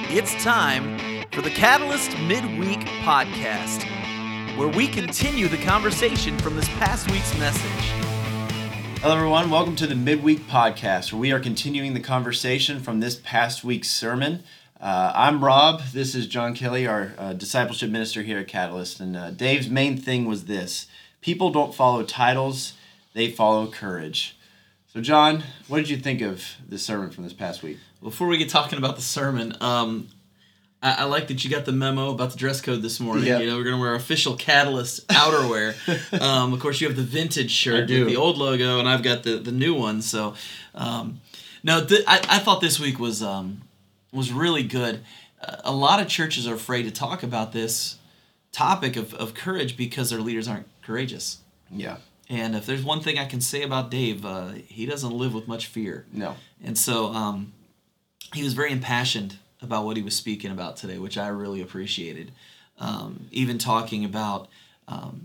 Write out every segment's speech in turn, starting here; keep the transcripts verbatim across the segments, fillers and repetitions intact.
It's time for the Catalyst Midweek Podcast, where we continue the conversation from this past week's message. Hello, everyone. Welcome to the Midweek Podcast, where we are continuing the conversation from this past week's sermon. Uh, I'm Rob. This is John Kelly, our uh, discipleship minister here at Catalyst. And uh, Dave's main thing was this: people don't follow titles, they follow courage. So, John, what did you think of this sermon from this past week? Before we get talking about the sermon, um, I, I like that you got the memo about the dress code this morning. Yep. You know, we're going to wear official Catalyst outerwear. um, of course, you have the vintage shirt with the old logo, and I've got the, the new one. So, um, no, th- I, I thought this week was um, was really good. Uh, a lot of churches are afraid to talk about this topic of, of courage because their leaders aren't courageous. Yeah. And if there's one thing I can say about Dave, uh, he doesn't live with much fear. No. And so um, he was very impassioned about what he was speaking about today, which I really appreciated. Um, even talking about um,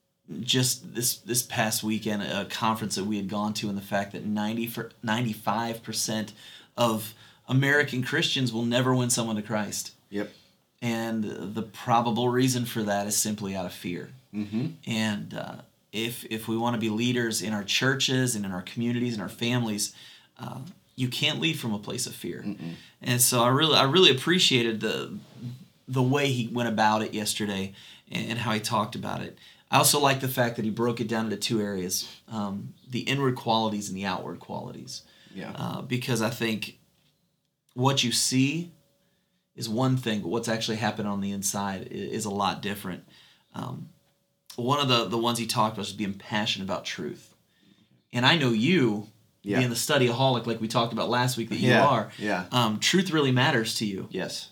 just this this past weekend, a conference that we had gone to, and the fact that ninety for, ninety-five percent of American Christians will never win someone to Christ. Yep. And the probable reason for that is simply out of fear. Mm-hmm. And uh, if if we want to be leaders in our churches and in our communities and our families, uh, you can't lead from a place of fear. Mm-mm. And so I really I really appreciated the the way he went about it yesterday and how he talked about it. I also like the fact that he broke it down into two areas: um, the inward qualities and the outward qualities. Yeah. Uh, because I think what you see is one thing, but what's actually happened on the inside is a lot different. Um, one of the, the ones he talked about was being passionate about truth. And I know you, yeah. being the studyaholic like we talked about last week that you yeah. are, yeah. Um, truth really matters to you. Yes.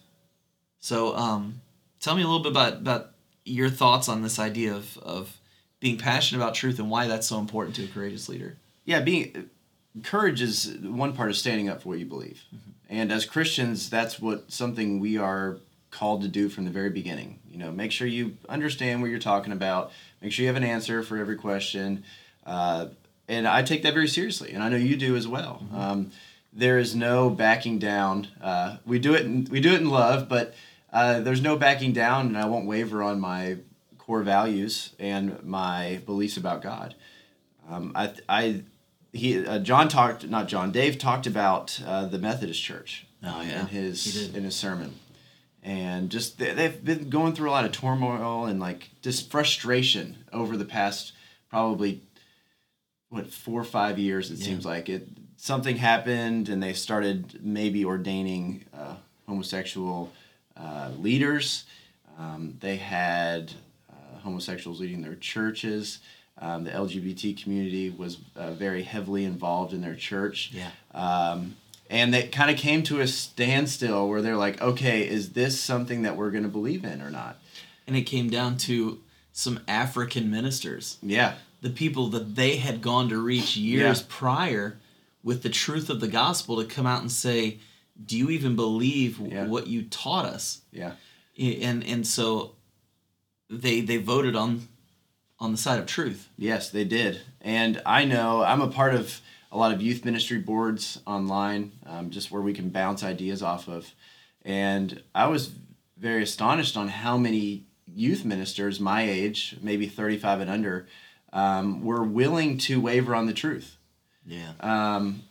So um, tell me a little bit about, about your thoughts on this idea of, of being passionate about truth and why that's so important to a courageous leader. Yeah, being courage is one part of standing up for what you believe. Mm-hmm. And as Christians, that's what something we are called to do from the very beginning. You know, make sure you understand what you're talking about. Make sure you have an answer for every question. Uh, and I take that very seriously, and I know you do as well. Mm-hmm. Um, there is no backing down. Uh, we do it. In, we do it in love, but uh, there's no backing down, and I won't waver on my core values and my beliefs about God. Um, I, I, he, uh, John talked, not John, Dave talked about uh, the Methodist Church. Oh yeah, in his he did. in his sermon. And just they've been going through a lot of turmoil and like just frustration over the past probably what four or five years. It yeah. seems like it something happened and they started maybe ordaining uh, homosexual uh, leaders. Um, they had uh, homosexuals leading their churches. Um, the L G B T community was uh, very heavily involved in their church. Yeah. Um, And they kind of came to a standstill where they're like, okay, is this something that we're going to believe in or not? And it came down to some African ministers. Yeah. The people that they had gone to reach years yeah. prior with the truth of the gospel to come out and say, do you even believe yeah. what you taught us? Yeah. And and so they they voted on on the side of truth. Yes, they did. And I know I'm a part of a lot of youth ministry boards online, um, just where we can bounce ideas off of. And I was very astonished on how many youth ministers my age, maybe thirty-five and under, um, were willing to waver on the truth. Yeah. Um,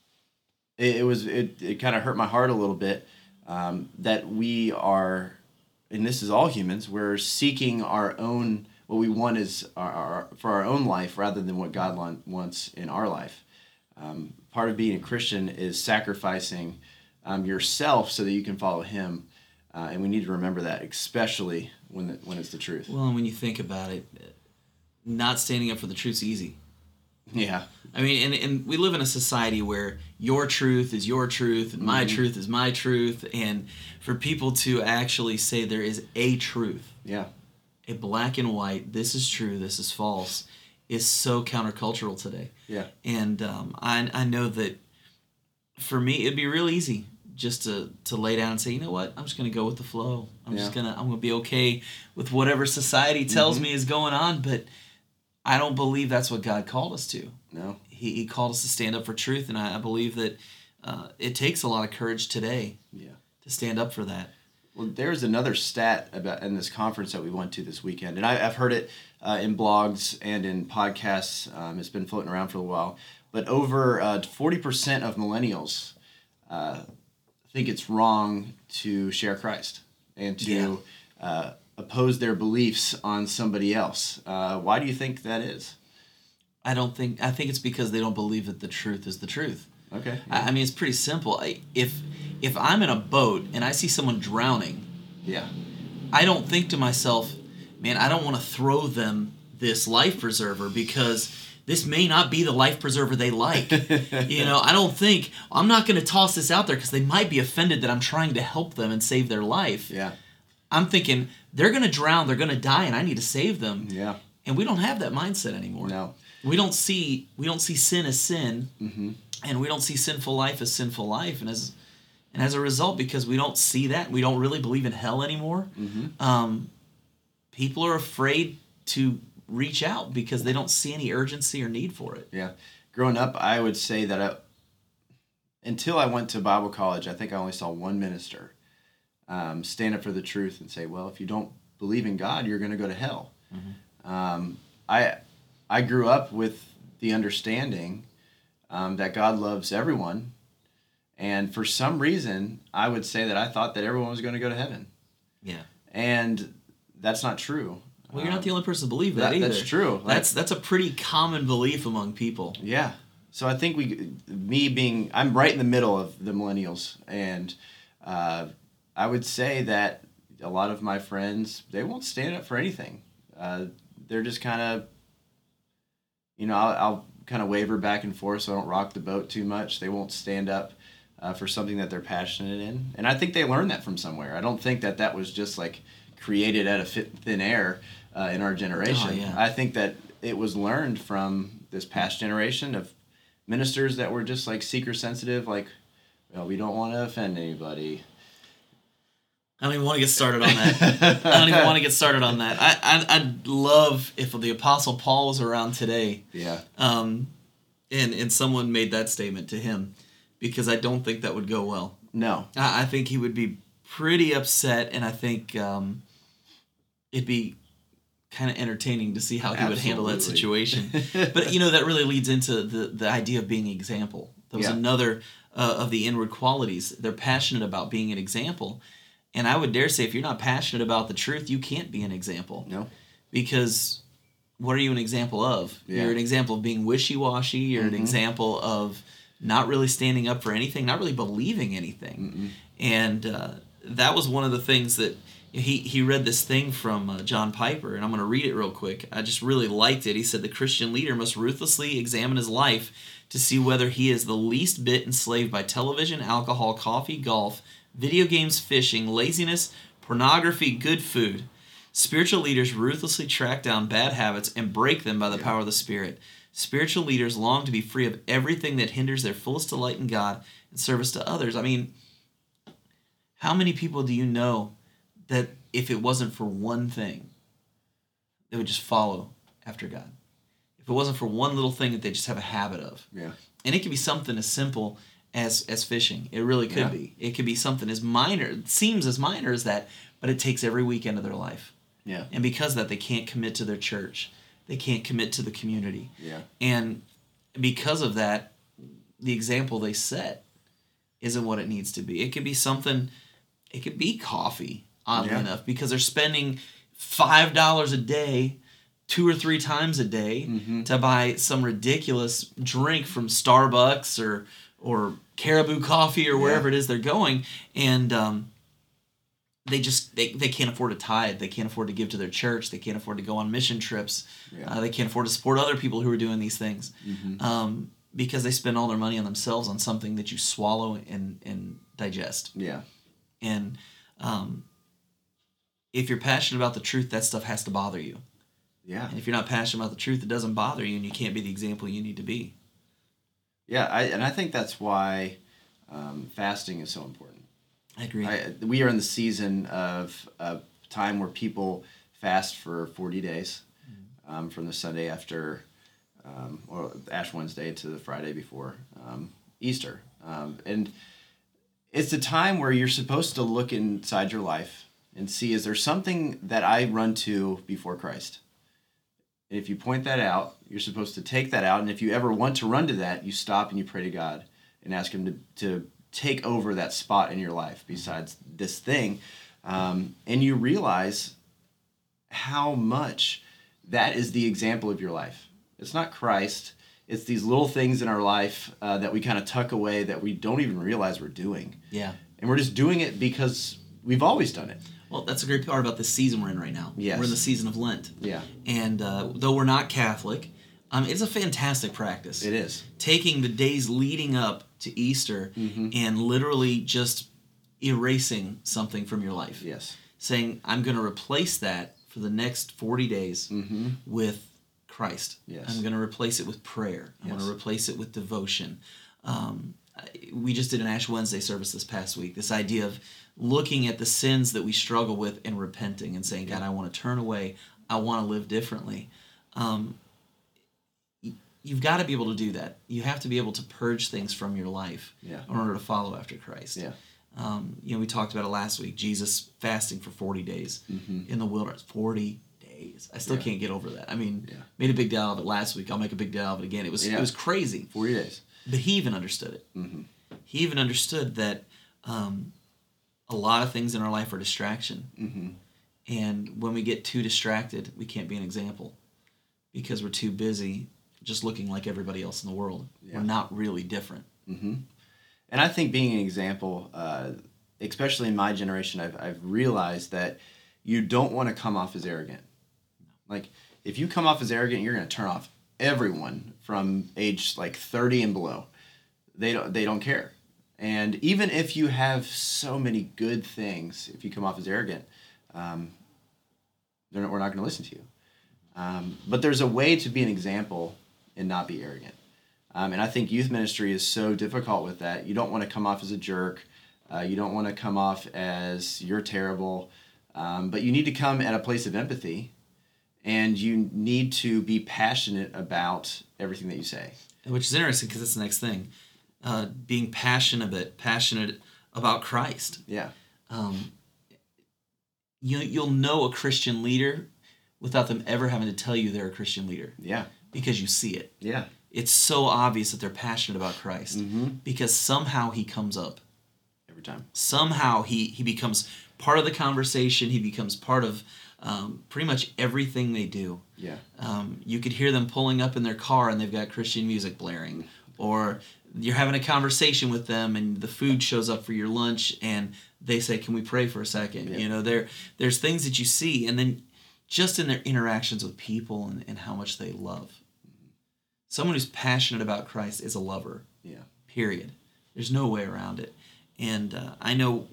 it, it was it, it kind of hurt my heart a little bit um, that we are, and this is all humans, we're seeking our own, what we want is our, our, for our own life rather than what God wants in our life. Um, part of being a Christian is sacrificing um, yourself so that you can follow Him, uh, and we need to remember that, especially when the, when it's the truth. Well, and when you think about it, not standing up for the truth's easy. Yeah. I mean, and, and we live in a society where your truth is your truth, and my mm-hmm. truth is my truth, and for people to actually say there is a truth, yeah, a black and white, this is true, this is false, is so countercultural today. Yeah. And um, I I know that for me it'd be real easy just to, to lay down and say, you know what, I'm just gonna go with the flow. I'm yeah. just gonna I'm gonna be okay with whatever society tells mm-hmm. me is going on, but I don't believe that's what God called us to. No. He he called us to stand up for truth, and I, I believe that uh, it takes a lot of courage today yeah. to stand up for that. Well, there's another stat about in this conference that we went to this weekend, and I, I've heard it uh, in blogs and in podcasts. Um, it's been floating around for a while, but over uh, forty percent of millennials uh, think it's wrong to share Christ and to Yeah. uh, oppose their beliefs on somebody else. Uh, why do you think that is? I don't think I think it's because they don't believe that the truth is the truth. Okay. I, I mean, it's pretty simple. I, if if I'm in a boat and I see someone drowning, Yeah. I don't think to myself, man, I don't want to throw them this life preserver because this may not be the life preserver they like. You know, I don't think, I'm not going to toss this out there because they might be offended that I'm trying to help them and save their life. Yeah. I'm thinking, they're going to drown, they're going to die, and I need to save them. Yeah. And we don't have that mindset anymore. No. We don't see we don't see sin as sin, Mm-hmm. and we don't see sinful life as sinful life. And as and as a result, because we don't see that, we don't really believe in hell anymore. Mm-hmm. Um, people are afraid to reach out because they don't see any urgency or need for it. Yeah. Growing up, I would say that I, until I went to Bible college, I think I only saw one minister um, stand up for the truth and say, well, if you don't believe in God, you're going to go to hell. Mm-hmm. Um, I I grew up with the understanding um, that God loves everyone. And for some reason, I would say that I thought that everyone was going to go to heaven. Yeah. And that's not true. Well, you're not Um, the only person to believe that, that- either. that's true. Like- That's that's a pretty common belief among people. Yeah. So I think we, me being, I'm right in the middle of the millennials, and uh, I would say that a lot of my friends, they won't stand up for anything. Uh, they're just kind of, you know, I'll, I'll kind of waver back and forth so I don't rock the boat too much. They won't stand up uh, for something that they're passionate in, and I think they learned that from somewhere. I don't think that that was just like created out of fit, thin air uh, in our generation. Oh, yeah. I think that it was learned from this past generation of ministers that were just like seeker sensitive, like, well, we don't want to offend anybody. I don't even want to get started on that. I don't even want to get started on that. I, I I'd love if the Apostle Paul was around today, Yeah. um, and and someone made that statement to him, because I don't think that would go well. No. I, I think he would be pretty upset, and I think um, it'd be kind of entertaining to see how he would handle that Absolutely. situation. But you know, that really leads into the the idea of being an example. That was Yeah. another uh, of the inward qualities. They're passionate about being an example. And I would dare say, if you're not passionate about the truth, you can't be an example. No. Because what are you an example of? Yeah. You're an example of being wishy-washy. You're Mhm. an example of not really standing up for anything, not really believing anything. Mm-mm. And uh, that was one of the things that he, he read this thing from uh, John Piper, and I'm going to read it real quick. I just really liked it. He said, the Christian leader must ruthlessly examine his life to see whether he is the least bit enslaved by television, alcohol, coffee, golf, video games, fishing, laziness, pornography, good food. Spiritual leaders ruthlessly track down bad habits and break them by the Yeah. power of the Spirit. Spiritual leaders long to be free of everything that hinders their fullest delight in God and service to others. I mean, how many people do you know that if it wasn't for one thing, they would just follow after God? If it wasn't for one little thing that they just have a habit of. Yeah. And it could be something as simple as as fishing. It really could Yeah. be. It could be something as minor, it seems as minor as that, but it takes every weekend of their life. Yeah. And because of that, they can't commit to their church. They can't commit to the community. Yeah. And because of that, the example they set isn't what it needs to be. It could be something, it could be coffee, oddly Yeah. enough, because they're spending five dollars a day, two or three times a day, Mhm. to buy some ridiculous drink from Starbucks or or Caribou Coffee or wherever Yeah. it is they're going. And um, they just, they, they can't afford to tithe. They can't afford to give to their church. They can't afford to go on mission trips. Yeah. Uh, they can't afford to support other people who are doing these things. Mhm. Um, because they spend all their money on themselves on something that you swallow and, and digest. Yeah. And um, if you're passionate about the truth, that stuff has to bother you. Yeah. And if you're not passionate about the truth, it doesn't bother you, and you can't be the example you need to be. Yeah. I, and I think that's why um, fasting is so important. I agree. I, we are in the season of a time where people fast for forty days, um, from the Sunday after, um, or Ash Wednesday to the Friday before um, Easter, um, and it's a time where you're supposed to look inside your life and see, is there something that I run to before Christ? And if you point that out, you're supposed to take that out. And if you ever want to run to that, you stop and you pray to God and ask him to, to take over that spot in your life besides this thing. Um, and you realize how much that is the example of your life. It's not Christ. It's these little things in our life uh, that we kind of tuck away that we don't even realize we're doing. Yeah. And we're just doing it because we've always done it. Well, that's a great part about the season we're in right now. Yes. We're in the season of Lent. Yeah. And uh, though we're not Catholic, um, it's a fantastic practice. It is. Taking the days leading up to Easter Mm-hmm. and literally just erasing something from your life. Yes. Saying, I'm going to replace that for the next forty days Mm-hmm. with Christ. Yes. I'm going to replace it with prayer. I'm Yes. going to replace it with devotion. Um, we just did an Ash Wednesday service this past week. This idea of looking at the sins that we struggle with and repenting and saying, God, I want to turn away. I want to live differently. Um, you've got to be able to do that. You have to be able to purge things from your life Yeah. in order to follow after Christ. Yeah. Um, you know, we talked about it last week. Jesus fasting for forty days Mm-hmm. in the wilderness. forty days. I still Yeah. can't get over that. I mean, Yeah. made a big deal of it last week. I'll make a big deal of it again. It was Yeah. it was crazy. forty days. But he even understood it. Mm-hmm. He even understood that um, a lot of things in our life are distraction. Mm-hmm. And when we get too distracted, we can't be an example because we're too busy just looking like everybody else in the world. Yeah. We're not really different. Mm-hmm. And I think being an example, uh, especially in my generation, I've, I've realized that you don't want to come off as arrogant. Like, if you come off as arrogant, you're going to turn off everyone from age like thirty and below. They don't, they don't care. And even if you have so many good things, if you come off as arrogant, um, they're not, we're not going to listen to you. Um, but there's a way to be an example and not be arrogant. Um, and I think youth ministry is so difficult with that. You don't want to come off as a jerk. Uh, you don't want to come off as you're terrible. Um, but you need to come at a place of empathy, and you need to be passionate about everything that you say. Which is interesting because that's the next thing. Uh, being passionate, passionate about Christ. Yeah. Um, you, you'll know a Christian leader without them ever having to tell you they're a Christian leader Yeah. because you see it. Yeah. It's so obvious that they're passionate about Christ Mm-hmm. because somehow he comes up. Every time. Somehow he, he becomes part of the conversation. He becomes part of um, pretty much everything they do. Yeah. Um, you could hear them pulling up in their car and they've got Christian music blaring. Or you're having a conversation with them and the food shows up for your lunch and they say, can we pray for a second? Yeah. You know, there there's things that you see, and then just in their interactions with people and, and how much they love. Someone who's passionate about Christ is a lover. Yeah. Period. There's no way around it. And uh, I know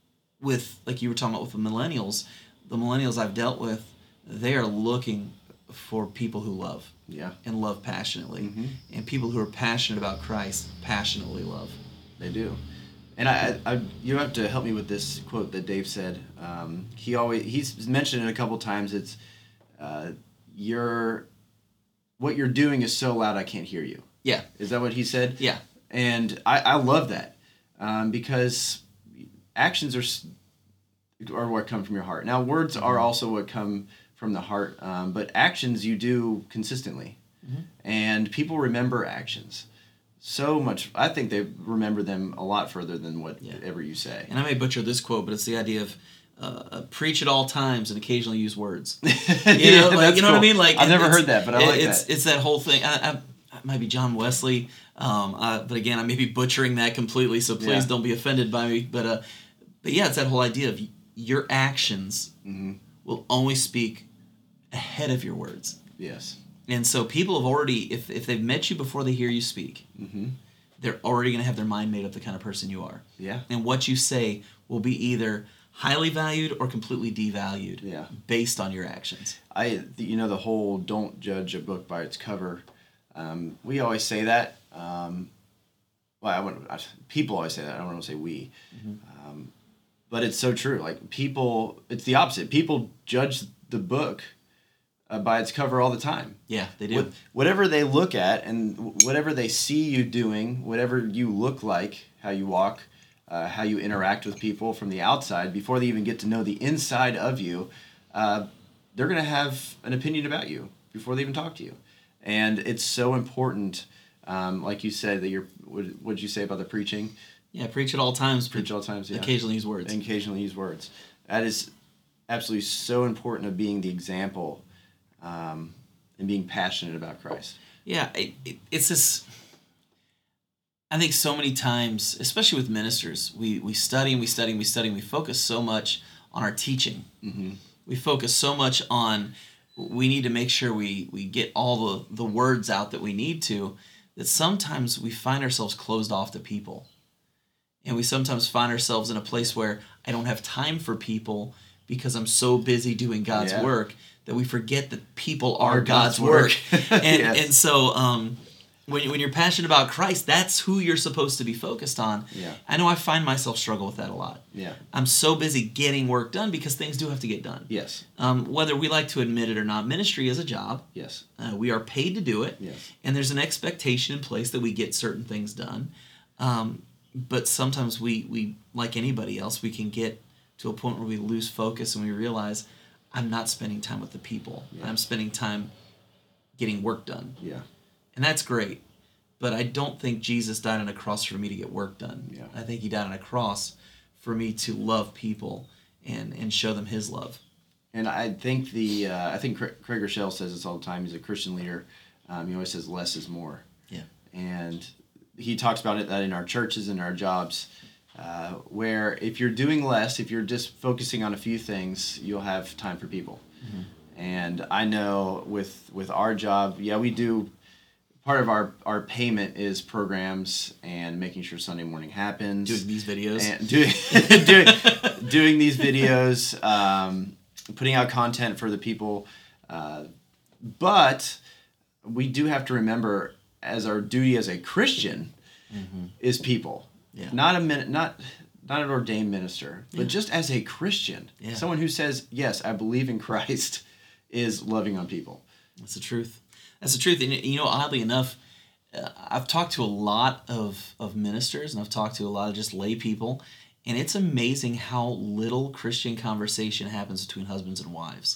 with, like you were talking about with the millennials, the millennials I've dealt with, they are looking for people who love. Yeah. And love passionately. Mm-hmm. And people who are passionate about Christ passionately love. They do. And I, I, you have to help me with this quote that Dave said. Um, he always, he's mentioned it a couple times. It's, uh, you're, what you're doing is so loud I can't hear you. Yeah. Is that what he said? Yeah. And I, I love that um, because actions are s- are what come from your heart. Now, words are also what come from the heart, um, but actions you do consistently. Mm-hmm. And people remember actions so much. I think they remember them a lot further than whatever Yeah. you say. And I may butcher this quote, but it's the idea of uh, uh, preach at all times and occasionally use words. You Yeah, know, like, that's you know what I cool. mean? Like I've never it's- heard that, but I it- like it's, that. It's that whole thing. I, I, it might be John Wesley, um, uh, but again, I may be butchering that completely, so please Yeah. don't be offended by me. But uh, but yeah, it's that whole idea of your actions Mm-hmm. will only speak ahead of your words. Yes. And so people have already, if, if they've met you before they hear you speak, Mm-hmm. they're already going to have their mind made up the kind of person you are. Yeah. And what you say will be either highly valued or completely devalued Yeah. based on your actions. I, you know, the whole don't judge a book by its cover. Um, we always say that. Um, well, I wouldn't, I, people always say that. I don't want to say we. Mm-hmm. Um, but it's so true. Like people, it's the opposite. People judge the book uh, by its cover all the time. Yeah, they do. What, whatever they look at and whatever they see you doing, whatever you look like, how you walk, uh, how you interact with people from the outside before they even get to know the inside of you, uh, they're going to have an opinion about you before they even talk to you. And it's so important, um, like you said, that you're, what did you say about the preaching? Yeah, preach at all times. Preach at all times, yeah. Occasionally use words. And occasionally use words. That is absolutely so important of being the example um, and being passionate about Christ. Yeah, it, it, it's this... I think so many times, especially with ministers, we, we study and we study and we study and we focus so much on our teaching. Mm-hmm. We focus so much on, we need to make sure we, we get all the, the words out that we need to, that sometimes we find ourselves closed off to people. And we sometimes find ourselves in a place where I don't have time for people because I'm so busy doing God's yeah. work that we forget that people are, Are God's, God's work. work. and, Yes. and so um, when, when you're passionate about Christ, that's who you're supposed to be focused on. Yeah. I know I find myself struggle with that a lot. Yeah. I'm so busy getting work done because things do have to get done. Yes. Um, whether we like to admit it or not, ministry is a job. Yes. Uh, we are paid to do it. Yes. And there's an expectation in place that we get certain things done. Um, but sometimes we, we, like anybody else, we can get to a point where we lose focus and we realize I'm not spending time with the people. Yeah. I'm spending time getting work done. Yeah. And that's great. But I don't think Jesus died on a cross for me to get work done. Yeah. I think he died on a cross for me to love people and, and show them his love. And I think the uh, I think Craig Rochelle says this all the time. He's a Christian leader. Um, he always says less is more. Yeah. And he talks about it that in our churches and our jobs, uh, where if you're doing less, if you're just focusing on a few things, you'll have time for people. Mm-hmm. And I know with with our job, yeah, we do. Part of our, our payment is programs and making sure Sunday morning happens. Doing these videos. And doing, doing, doing these videos, um, putting out content for the people. Uh, but we do have to remember, as our duty as a Christian, mm-hmm. is people. Yeah. Not a min- not not an ordained minister, but yeah. just as a Christian. Yeah. Someone who says, yes, I believe in Christ, is loving on people. That's the truth. That's the truth. And, you know, oddly enough, uh, I've talked to a lot of, of ministers and I've talked to a lot of just lay people, and it's amazing how little Christian conversation happens between husbands and wives.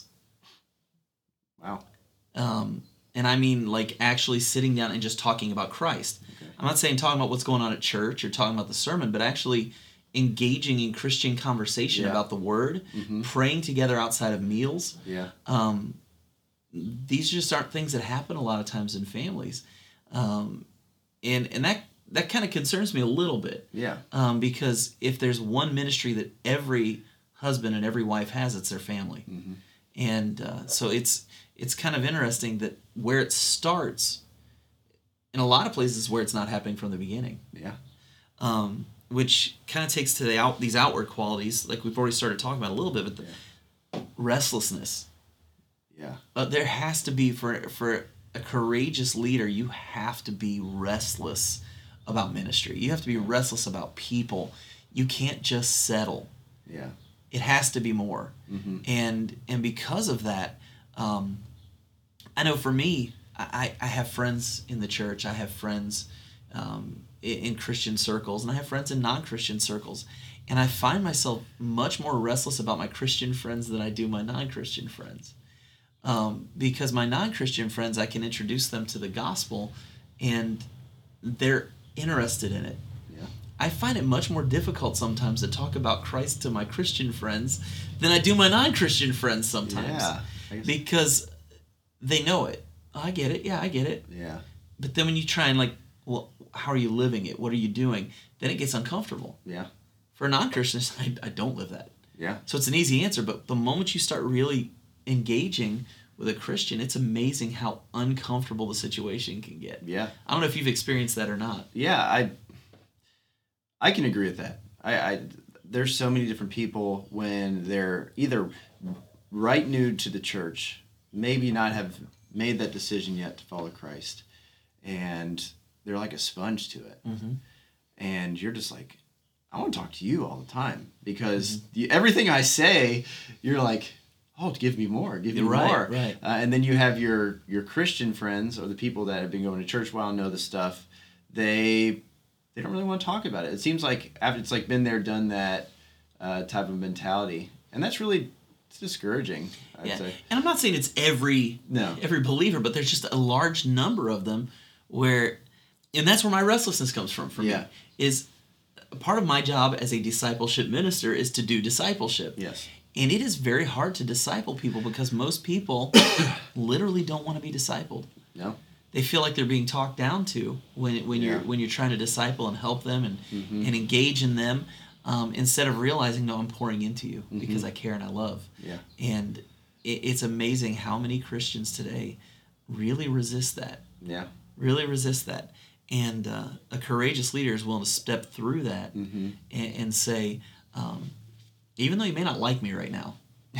Wow. Um, and I mean, like, actually sitting down and just talking about Christ. Okay. I'm not saying talking about what's going on at church or talking about the sermon, but actually engaging in Christian conversation yeah. about the Word, mm-hmm. praying together outside of meals. Yeah. Um, these just aren't things that happen a lot of times in families. Um, and and that, that kind of concerns me a little bit. Yeah. Um, because if there's one ministry that every husband and every wife has, it's their family. Mm-hmm. And uh, so it's it's kind of interesting that where it starts, in a lot of places where it's not happening from the beginning. Yeah. Um, which kind of takes to the out these outward qualities, like we've already started talking about a little bit, but the yeah. restlessness. Yeah. But there has to be, for for a courageous leader, you have to be restless about ministry. You have to be restless about people. You can't just settle. Yeah. It has to be more. Mm-hmm. And and because of that, um, I know for me, I, I have friends in the church. I have friends um, in, in Christian circles, and I have friends in non-Christian circles. And I find myself much more restless about my Christian friends than I do my non-Christian friends. Um, because my non-Christian friends, I can introduce them to the gospel, and they're interested in it. Yeah. I find it much more difficult sometimes to talk about Christ to my Christian friends than I do my non-Christian friends sometimes. Yeah, I guess. Because they know it. Oh, I get it. Yeah, I get it. Yeah. But then when you try and like, well, how are you living it? What are you doing? Then it gets uncomfortable. Yeah. For a non-Christian, I, I don't live that. Yeah. So it's an easy answer, but the moment you start really engaging with a Christian, it's amazing how uncomfortable the situation can get. Yeah. I don't know if you've experienced that or not. Yeah, I I can agree with that. I, I there's so many different people when they're either right new to the church, maybe not have made that decision yet to follow Christ, and they're like a sponge to it. Mm-hmm. And you're just like, I want to talk to you all the time because mm-hmm. you, everything I say, you're like, oh, give me more, give me right, more. Right. Uh, and then you have your your Christian friends or the people that have been going to church a while and know the stuff. They they don't really want to talk about it. It seems like after it's like been there, done that uh, type of mentality, and that's really it's discouraging. I'd Yeah, say. and I'm not saying it's every No. every believer, but there's just a large number of them where, and that's where my restlessness comes from. For Yeah. me, is part of my job as a discipleship minister is to do discipleship. Yes. And it is very hard to disciple people because most people literally don't want to be discipled. No. They feel like they're being talked down to when when you're Yeah. when you're trying to disciple and help them and Mm-hmm. and engage in them, um, instead of realizing, no, I'm pouring into you Mm-hmm. because I care and I love. Yeah. And it, it's amazing how many Christians today really resist that. Yeah. Really resist that. And uh, a courageous leader is willing to step through that Mm-hmm. and, and say, um, even though you may not like me right now,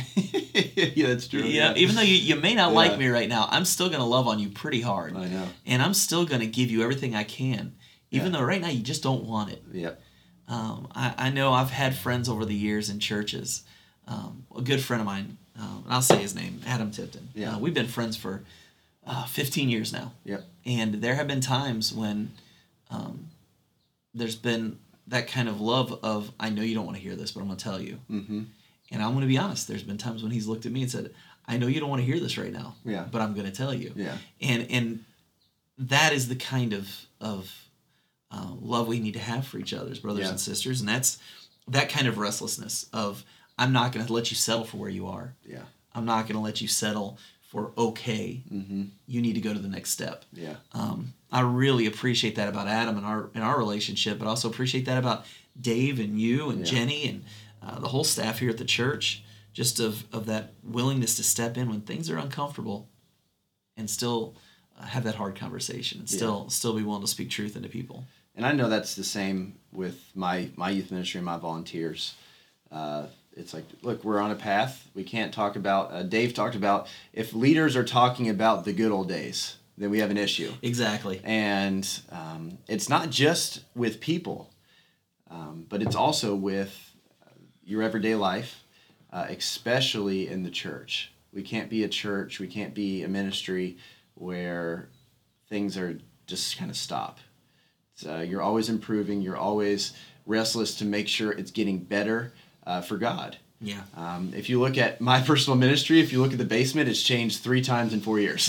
Yeah, that's true. yeah, even though you, you may not Yeah. like me right now, I'm still going to love on you pretty hard. I know. And I'm still going to give you everything I can, even Yeah. though right now you just don't want it. Yep. Um, I, I know I've had friends over the years in churches. Um, a good friend of mine, um, and I'll say his name, Adam Tipton. Yeah. Uh, we've been friends for uh, fifteen years now. Yep. And there have been times when um, there's been that kind of love of, I know you don't want to hear this, but I'm going to tell you. Mm-hmm. And I'm going to be honest, there's been times when he's looked at me and said, I know you don't want to hear this right now, Yeah. but I'm going to tell you. Yeah. And and that is the kind of, of uh, love we need to have for each other as brothers Yeah. and sisters. And that's that kind of restlessness of, I'm not going to let you settle for where you are. Yeah. I'm not going to let you settle for okay. Mm-hmm. You need to go to the next step. Yeah. Um, I really appreciate that about Adam and our in our relationship, but also appreciate that about Dave and you and Yeah. Jenny and uh, the whole staff here at the church. Just of, of that willingness to step in when things are uncomfortable, and still uh, have that hard conversation, and still still be willing to speak truth into people. And I know that's the same with my, my youth ministry and my volunteers. Uh, it's like, look, we're on a path. We can't talk about, uh, Dave talked about, if leaders are talking about the good old days, then we have an issue. Exactly. And um, it's not just with people, um, but it's also with your everyday life, uh, especially in the church. We can't be a church, we can't be a ministry where things are just kind of stop. Uh, you're always improving. You're always restless to make sure it's getting better uh, for God. Yeah. Um, if you look at my personal ministry, if you look at the basement, it's changed three times in four years.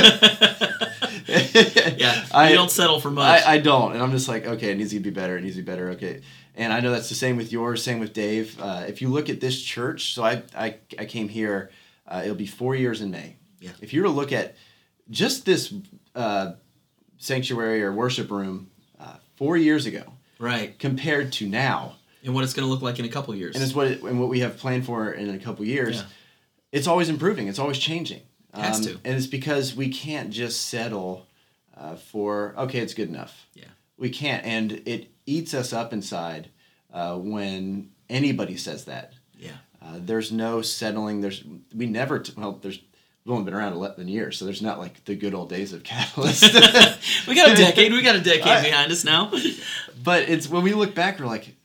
Yeah. I you don't settle for much. I, I don't, and I'm just like, okay, it needs to be better. It needs to be better. Okay, and I know that's the same with yours. Same with Dave. Uh, if you look at this church, so I I, I came here. Uh, it'll be four years in May. Yeah. If you were to look at just this uh, sanctuary or worship room uh, four years ago right. compared to now, And what it's going to look like in a couple years. and it's what it, and what we have planned for in a couple years, Yeah. it's always improving. It's always changing. Has to. And it's because we can't just settle uh, for, okay, it's good enough. Yeah. We can't. And it eats us up inside uh, when anybody says that. Yeah. Uh, there's no settling. There's we never, t- well, there's, we've only been around eleven years, so there's not like the good old days of Catalyst. We got a decade. We got a decade I- behind us now. But it's when we look back, we're like,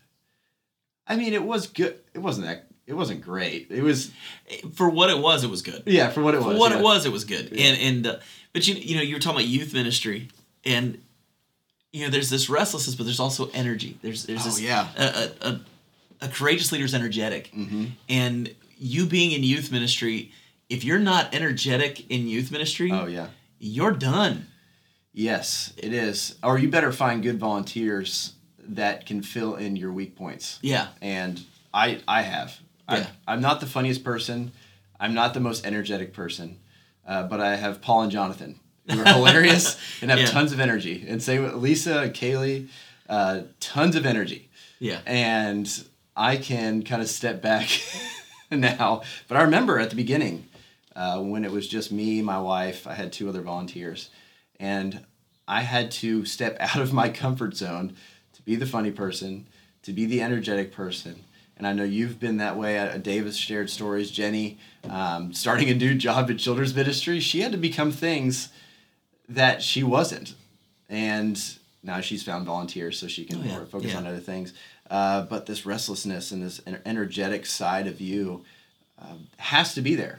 I mean, it was good. It wasn't that, it wasn't great. It was, For what it was, it was good. yeah, for what it was. For what yeah. it was, it was good. Yeah. And and uh, but you you know you were talking about youth ministry, and you know there's this restlessness, but there's also energy. There's there's Oh, this yeah. a, a, a, a courageous leader's energetic, Mm-hmm. and you being in youth ministry, if you're not energetic in youth ministry, Oh, yeah. you're done. Yes, it is. Or you better find good volunteers that can fill in your weak points. Yeah. And I I have. Yeah. I, I'm not the funniest person. I'm not the most energetic person. Uh, but I have Paul and Jonathan, who are hilarious and have Yeah. tons of energy. And same with Lisa and Kaylee, uh, tons of energy. Yeah. And I can kind of step back now. But I remember at the beginning, uh, when it was just me, my wife, I had two other volunteers, and I had to step out of my comfort zone to be the funny person, to be the energetic person. And I know you've been that way. Uh, Davis shared stories. Jenny, um, starting a new job at children's ministry, she had to become things that she wasn't. And now she's found volunteers so she can Oh, yeah. more focus Yeah. on other things. Uh, but this restlessness and this ener- energetic side of you uh, has to be there.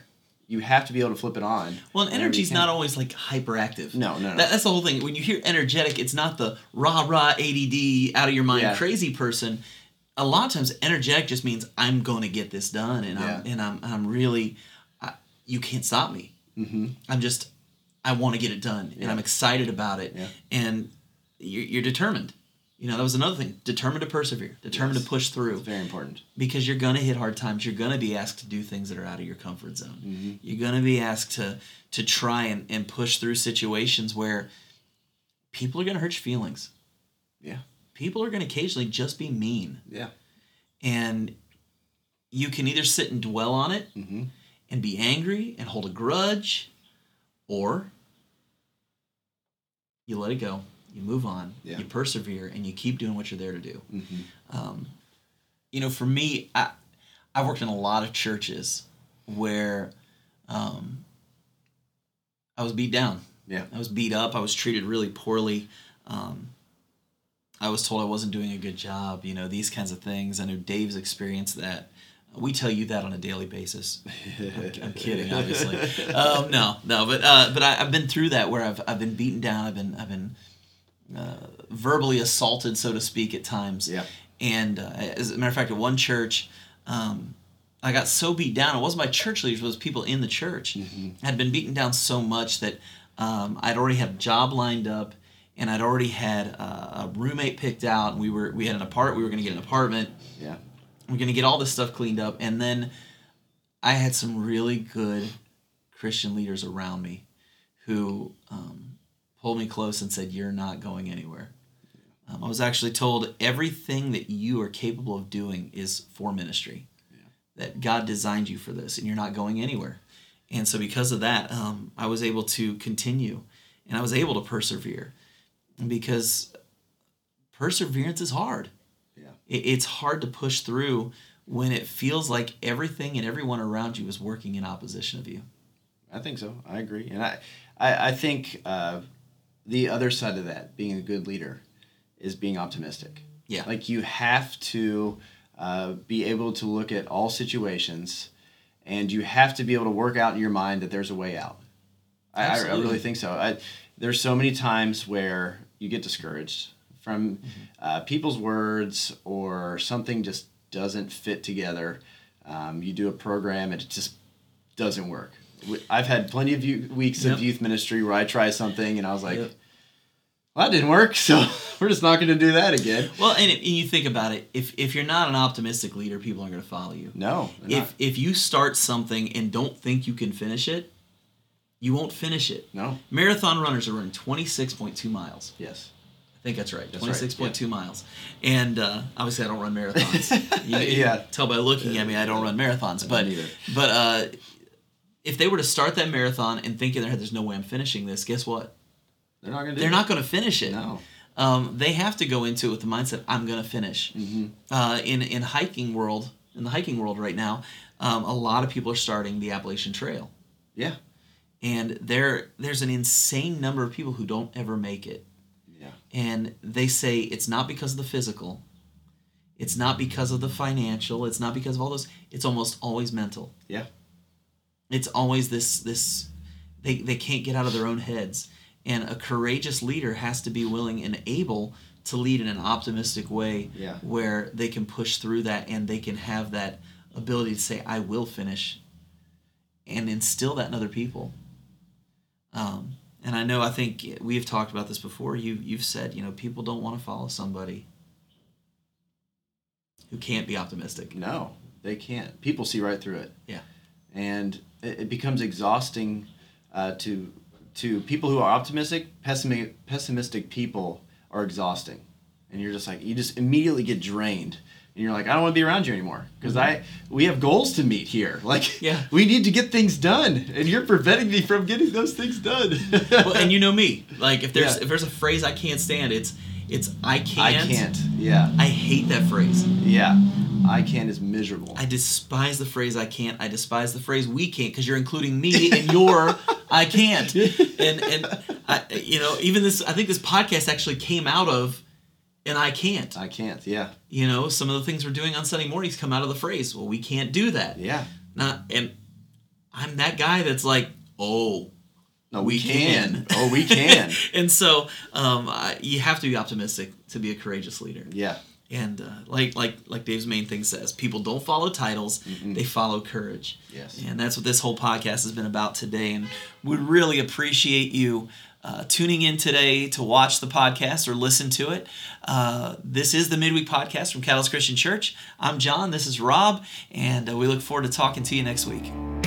you have to be able to flip it on. Well, and whenever you energy's can. not always like hyperactive. No, no, no. That, that's the whole thing. When you hear energetic, it's not the rah rah A D D out of your mind Yeah. crazy person. A lot of times, energetic just means I'm going to get this done, and I'm Yeah. and I'm I'm really, I, you can't stop me. Mm-hmm. I'm just, I want to get it done, and Yeah. I'm excited about it, Yeah. and you're, you're determined. You know, that was another thing. Determined to persevere. Determined Yes. to push through. It's very important. Because you're going to hit hard times. You're going to be asked to do things that are out of your comfort zone. Mm-hmm. You're going to be asked to to try and, and push through situations where people are going to hurt your feelings. Yeah. People are going to occasionally just be mean. Yeah. And you can either sit and dwell on it Mm-hmm. and be angry and hold a grudge, or you let it go. You move on, Yeah. you persevere, and you keep doing what you're there to do. Mm-hmm. Um, you know, for me, I, I've worked in a lot of churches where um, I was beat down. Yeah. I was beat up. I was treated really poorly. Um, I was told I wasn't doing a good job, you know, these kinds of things. I know Dave's experienced that. We tell you that on a daily basis. I'm, I'm kidding, obviously. Um, no, no, but uh, but I, I've been through that where I've I've been beaten down. I've been I've been uh, verbally assaulted, so to speak, at times. Yeah. And uh, as a matter of fact, at one church, um, I got so beat down. It wasn't my church leaders; it was people in the church. Mm-hmm. I had been beaten down so much that um, I'd already had a job lined up, and I'd already had uh, a roommate picked out. And we were we had an apart. We were going to get an apartment. Yeah. We're going to get all this stuff cleaned up. And then I had some really good Christian leaders around me who um, pulled me close and said, "You're not going anywhere." Um, I was actually told everything that you are capable of doing is for ministry, Yeah. that God designed you for this, and you're not going anywhere. And so because of that, um, I was able to continue, and I was able to persevere, because perseverance is hard. Yeah. It, it's hard to push through when it feels like everything and everyone around you is working in opposition of you. I think so. I agree. And I, I, I think uh, the other side of that, being a good leader, is being optimistic. Yeah. Like you have to uh, be able to look at all situations, and you have to be able to work out in your mind that there's a way out. I, I Absolutely. really think so. I, there's so many times where you get discouraged from Mm-hmm. uh, people's words, or something just doesn't fit together. Um, you do a program and it just doesn't work. We- I've had plenty of you, weeks Yep. of youth ministry where I try something and I was like, Yep. well, that didn't work, so we're just not going to do that again. Well, and, it, and you think about it, if if you're not an optimistic leader, people aren't going to follow you. No. they're If if you start something and don't think you can finish it, you won't finish it. not. No. Marathon runners are running twenty-six point two miles. Yes. I think that's right, That's right, twenty-six point two miles. And uh, obviously I don't run marathons. You, you Yeah. can tell by looking at me I don't run marathons. But neither. but uh, if they were to start that marathon and think in their head, there's no way I'm finishing this, guess what? They're not going to do They're it. not going to finish it. No. Um, they have to go into it with the mindset, I'm going to finish. Mm-hmm. Uh, in in hiking world, in the hiking world right now, um, a lot of people are starting the Appalachian Trail. Yeah. And there there's an insane number of people who don't ever make it. Yeah. And they say it's not because of the physical, it's not because of the financial, it's not because of all those, it's almost always mental. Yeah. It's always this, this they, they can't get out of their own heads. And a courageous leader has to be willing and able to lead in an optimistic way Yeah. where they can push through that and they can have that ability to say, I will finish, and instill that in other people. Um, and I know, I think we have talked about this before. You, you've said, you know, people don't want to follow somebody who can't be optimistic. No, they can't. People see right through it. Yeah. And it, it becomes exhausting uh, to to people who are optimistic. Pessimistic, pessimistic people are exhausting. And you're just like, you just immediately get drained. And you're like, I don't want to be around you anymore. Because I we have goals to meet here. Like, Yeah. we need to get things done. And you're preventing me from getting those things done. Well, and you know me. Like, if there's Yeah. if there's a phrase I can't stand, it's it's I I can't. can't. Yeah. I hate that phrase. Yeah. I can't is miserable. I despise the phrase I can't. I despise the phrase we can't, because you're including me in your I can't. And and I, you know, even this, I think this podcast actually came out of an I can't. I can't. Yeah. You know, some of the things we're doing on Sunday mornings come out of the phrase, well, we can't do that. Yeah. Not, and I'm that guy that's like, oh, No, we, we can. can. Oh, we can. And so um, I, you have to be optimistic to be a courageous leader. Yeah. And uh, like like like Dave's main thing says, people don't follow titles, Mm-mm. they follow courage. Yes. And that's what this whole podcast has been about today. And we'd really appreciate you uh, tuning in today to watch the podcast or listen to it. Uh, this is the Midweek Podcast from Catalyst Christian Church. I'm John. This is Rob. And uh, we look forward to talking to you next week.